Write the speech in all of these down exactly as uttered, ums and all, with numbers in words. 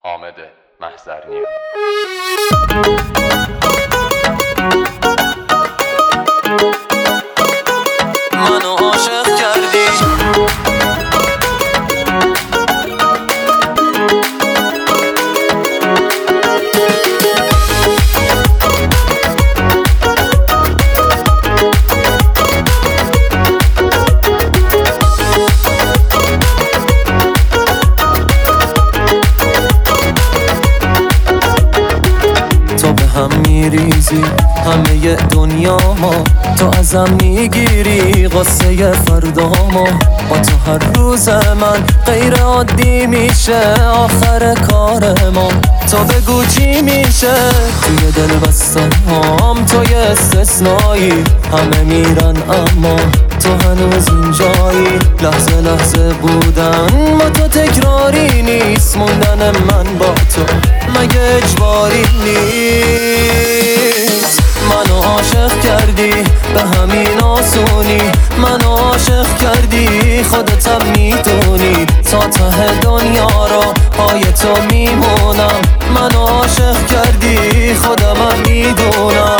حامد محضرنیا. منو عاشق کردی، تو به هم میریزی همه دنیا ما، تو ازم میگیری قصه فردا ما. با تو هر روز من غیر عادی میشه آخر کار ما. تو بگو چی میشه توی دل بستم، توی استثنایی همه میرن اما تو هنوز اینجایی. لحظه لحظه بودن با تو تکراری نیست، موندن من با تو مگه اجباری نیست. منو عاشق کردی به همین آسونی، منو عاشق کردی خودتم میدونی. تا ته دنیا رو پای تو میمونم، منو عاشق کردی خودمم میدونم.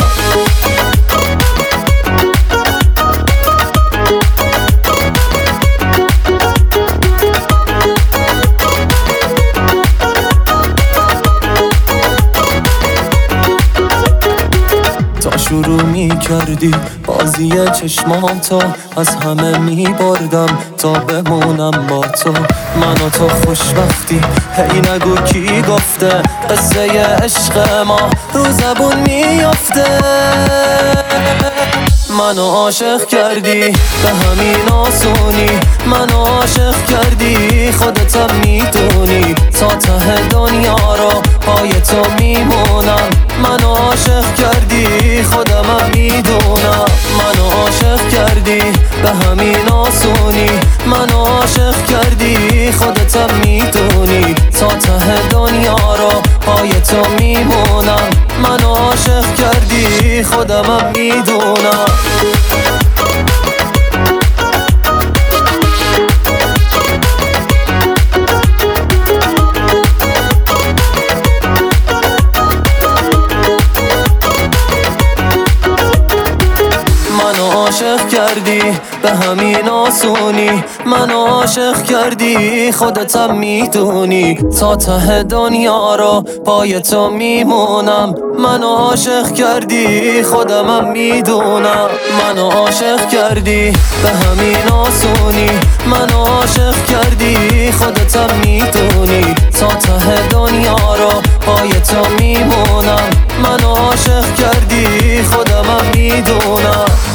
شروع می کردی بازی چشماتو، از همه می بردم تا بمونم با تو. من و تو خوشبختی، هی نگو کی گفته قصه عشق ما رو زبون میافته. منو عاشق کردی به همین آسونی، منو عاشق کردی خودتم میدونی. تا ته دنیا رو پای تو میمونم، منو عاشق کردی خودمم میدونم. منو عاشق کردی به همین آسونی، منو عاشق کردی خودتم میدونی. تا ته دنیا رو پای تو میمونم، منو عاشق کردی خودمم میدونم. منو عاشق کردی به همین آسونی، منو عاشق کردی خودتم میدونی. تا ته دنیا رو پای تو میمونم، منو عاشق کردی خودمم میدونم. منو عاشق کردی به همین آسونی، منو عاشق کردی خودتم میدونی. تا ته دنیا رو پای تو میمونم، منو عاشق کردی خودمم میدونم.